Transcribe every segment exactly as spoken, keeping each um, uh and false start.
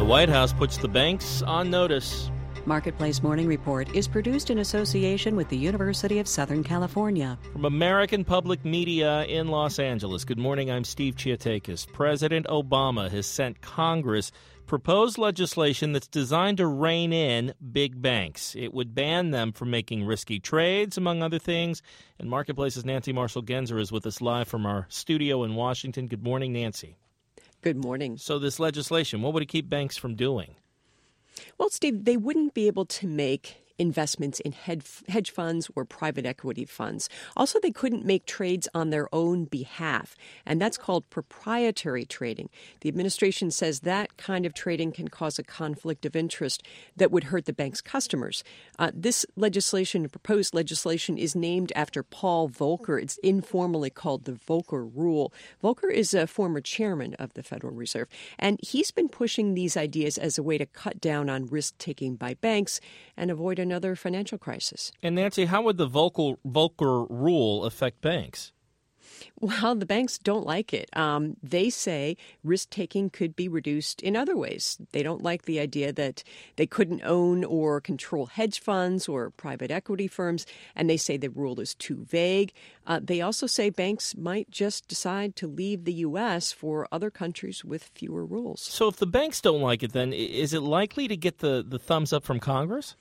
The White House puts the banks on notice. Marketplace Morning Report is produced in association with the University of Southern California. From American Public Media in Los Angeles, good morning, I'm Steve Chiatakis. President Obama has sent Congress proposed legislation that's designed to rein in big banks. It would ban them from making risky trades, among other things. And Marketplace's Nancy Marshall-Genzer is with us live from our studio in Washington. Good morning, Nancy. Good morning. So this legislation, what would it keep banks from doing? Well, Steve, they wouldn't be able to make investments in hedge funds or private equity funds. Also, they couldn't make trades on their own behalf, and that's called proprietary trading. The administration says that kind of trading can cause a conflict of interest that would hurt the bank's customers. Uh, this legislation, proposed legislation, is named after Paul Volcker. It's informally called the Volcker Rule. Volcker is a former chairman of the Federal Reserve, and he's been pushing these ideas as a way to cut down on risk-taking by banks and avoid another financial crisis. And Nancy, how would the Volcker, Volcker Rule affect banks? Well, the banks don't like it. Um, they say risk-taking could be reduced in other ways. They don't like the idea that they couldn't own or control hedge funds or private equity firms, and they say the rule is too vague. Uh, they also say banks might just decide to leave the U S for other countries with fewer rules. So if the banks don't like it, then is it likely to get the, the thumbs up from Congress?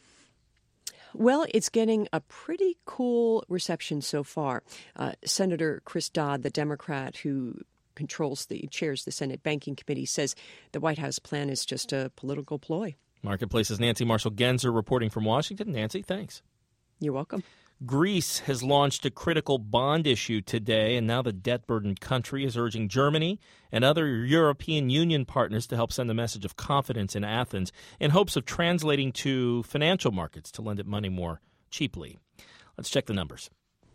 Well, it's getting a pretty cool reception so far. Uh, Senator Chris Dodd, the Democrat who controls the chairs the Senate Banking Committee, says the White House plan is just a political ploy. Marketplace's Nancy Marshall-Genzer reporting from Washington. Nancy, thanks. You're welcome. Greece has launched a critical bond issue today, and now the debt-burdened country is urging Germany and other European Union partners to help send a message of confidence in Athens in hopes of translating to financial markets to lend it money more cheaply. Let's check the numbers.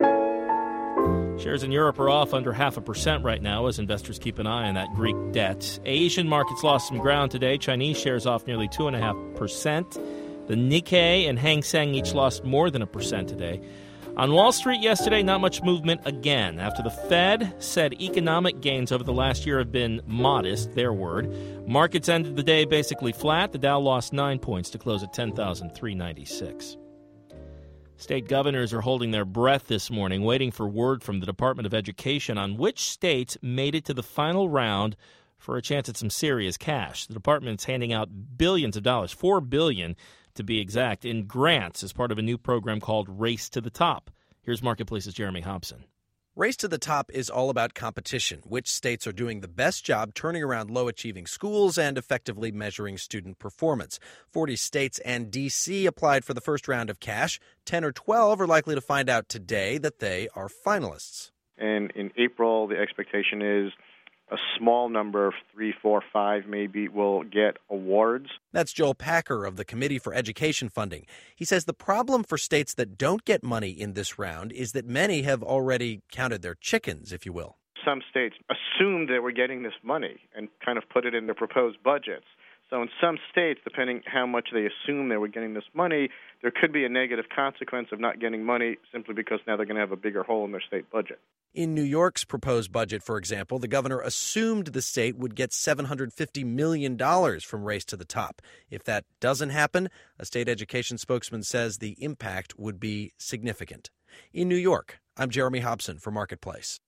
Shares in Europe are off under half a percent right now as investors keep an eye on that Greek debt. Asian markets lost some ground today. Chinese shares off nearly two point five percent. The Nikkei and Hang Seng each lost more than a percent today. On Wall Street yesterday, not much movement again after the Fed said economic gains over the last year have been modest, their word. Markets ended the day basically flat. The Dow lost nine points to close at ten thousand three hundred ninety-six. State governors are holding their breath this morning, waiting for word from the Department of Education on which states made it to the final round for a chance at some serious cash. The department's handing out billions of dollars, four billion dollars to be exact, in grants as part of a new program called Race to the Top. Here's Marketplace's Jeremy Hobson. Race to the Top is all about competition, which states are doing the best job turning around low-achieving schools and effectively measuring student performance. forty states and D C applied for the first round of cash. ten or twelve are likely to find out today that they are finalists. And in April, the expectation is a small number, three, four, five maybe, will get awards. That's Joel Packer of the Committee for Education Funding. He says the problem for states that don't get money in this round is that many have already counted their chickens, if you will. Some states assumed they were getting this money and kind of put it in their proposed budgets. So in some states, depending how much they assume they were getting this money, there could be a negative consequence of not getting money simply because now they're going to have a bigger hole in their state budget. In New York's proposed budget, for example, the governor assumed the state would get seven hundred fifty million dollars from Race to the Top. If that doesn't happen, a state education spokesman says the impact would be significant. In New York, I'm Jeremy Hobson for Marketplace.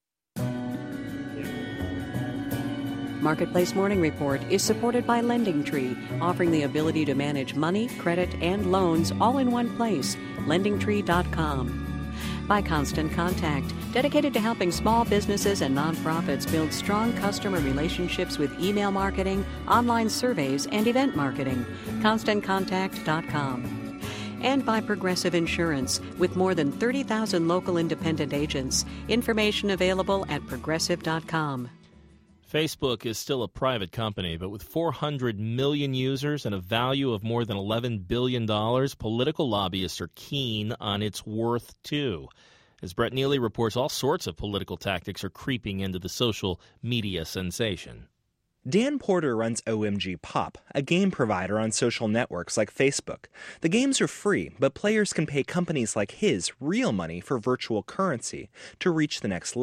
Marketplace Morning Report is supported by LendingTree, offering the ability to manage money, credit, and loans all in one place. lending tree dot com. By Constant Contact, dedicated to helping small businesses and nonprofits build strong customer relationships with email marketing, online surveys, and event marketing. constant contact dot com. And by Progressive Insurance, with more than thirty thousand local independent agents. Information available at progressive dot com. Facebook is still a private company, but with four hundred million users and a value of more than eleven billion dollars, political lobbyists are keen on its worth, too. As Brett Neely reports, all sorts of political tactics are creeping into the social media sensation. Dan Porter runs O M G Pop, a game provider on social networks like Facebook. The games are free, but players can pay companies like his real money for virtual currency to reach the next level.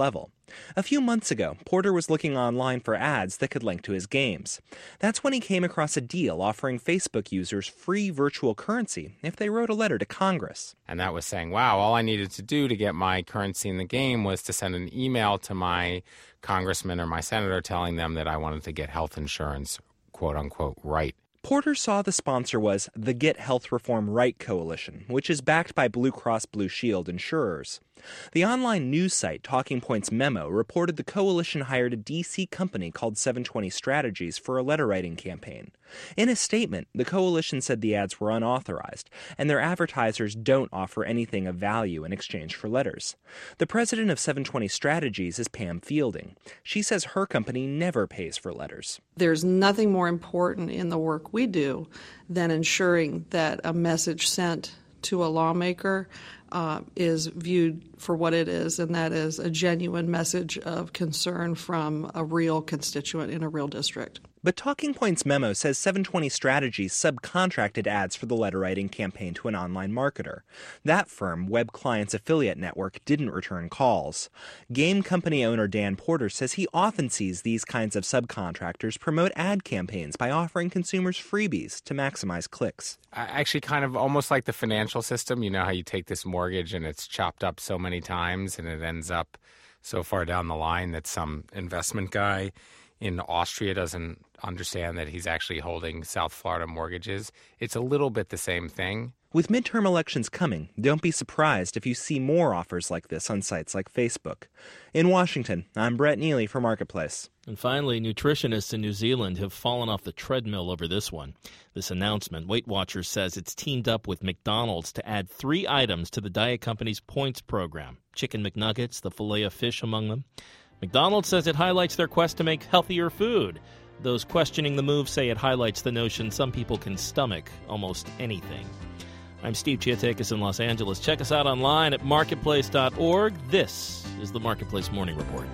A few months ago, Porter was looking online for ads that could link to his games. That's when he came across a deal offering Facebook users free virtual currency if they wrote a letter to Congress. And that was saying, wow, all I needed to do to get my currency in the game was to send an email to my congressman or my senator telling them that I wanted to get health insurance, quote unquote, right. Porter saw the sponsor was the Get Health Reform Right Coalition, which is backed by Blue Cross Blue Shield insurers. The online news site Talking Points Memo reported the coalition hired a D C company called seven twenty Strategies for a letter-writing campaign. In a statement, the coalition said the ads were unauthorized, and their advertisers don't offer anything of value in exchange for letters. The president of seven twenty Strategies is Pam Fielding. She says her company never pays for letters. There's nothing more important in the work we do than ensuring that a message sent to a lawmaker uh, is viewed for what it is, and that is a genuine message of concern from a real constituent in a real district. But Talking Points Memo says seven twenty Strategies subcontracted ads for the letter-writing campaign to an online marketer. That firm, Web Clients Affiliate Network, didn't return calls. Game company owner Dan Porter says he often sees these kinds of subcontractors promote ad campaigns by offering consumers freebies to maximize clicks. Actually, kind of almost like the financial system. You know how you take this mortgage and it's chopped up so many times and it ends up so far down the line that some investment guy in Austria doesn't understand that he's actually holding South Florida mortgages. It's a little bit the same thing. With midterm elections coming, don't be surprised if you see more offers like this on sites like Facebook. In Washington, I'm Brett Neely for Marketplace. And finally, nutritionists in New Zealand have fallen off the treadmill over this one. This announcement, Weight Watchers says it's teamed up with McDonald's to add three items to the diet company's points program. Chicken McNuggets, the filet of fish among them. McDonald's says it highlights their quest to make healthier food. Those questioning the move say it highlights the notion some people can stomach almost anything. I'm Steve Chiatakis in Los Angeles. Check us out online at marketplace dot org. This is the Marketplace Morning Report.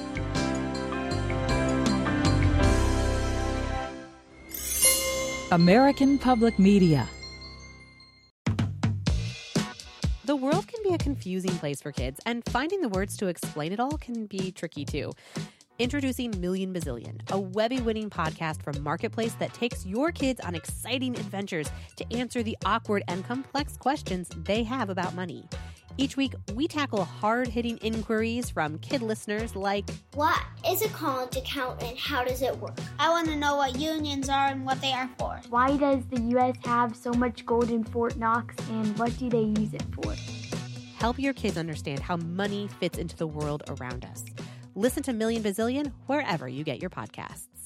American Public Media. The world can be a confusing place for kids, and finding the words to explain it all can be tricky too. Introducing Million Bazillion, a Webby-winning podcast from Marketplace that takes your kids on exciting adventures to answer the awkward and complex questions they have about money. Each week, we tackle hard-hitting inquiries from kid listeners like, what is a college account and how does it work? I want to know what unions are and what they are for. Why does the U S have so much gold in Fort Knox and what do they use it for? Help your kids understand how money fits into the world around us. Listen to Million Bazillion wherever you get your podcasts.